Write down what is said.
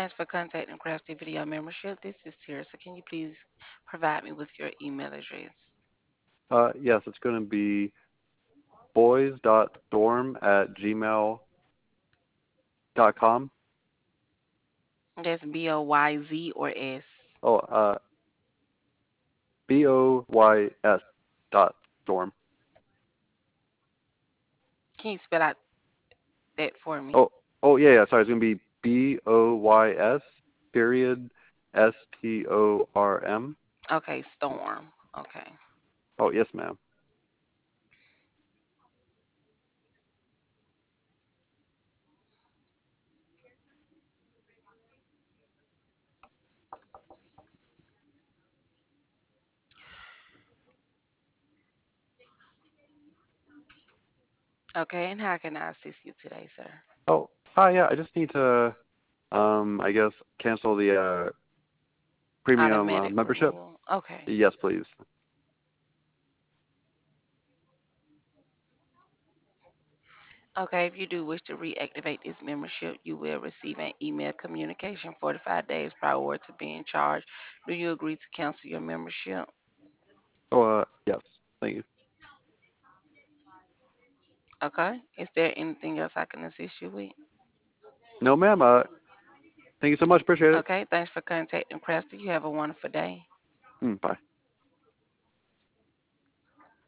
Thanks for contacting Crafty Video Membership. This is Tirsa. Can you please provide me with your email address? Yes, it's going to be boys.storm@gmail.com. That's BOYZ or S. Oh, BOYS dot storm. Can you spell out that for me? Oh, oh yeah. Sorry, it's going to be BOYS period STORM. Okay, Storm. Okay. Oh, yes, ma'am. Okay, and how can I assist you today, sir? Oh, hi. Yeah, I just need to, I guess, cancel the premium Automatic membership. renewal. Okay. Yes, please. Okay, if you do wish to reactivate this membership, you will receive an email communication 45 days prior to being charged. Do you agree to cancel your membership? Oh, yes. Thank you. Okay. Is there anything else I can assist you with? No, ma'am. Thank you so much. Appreciate it. Okay, thanks for contacting Crafty. You have a wonderful day. Bye.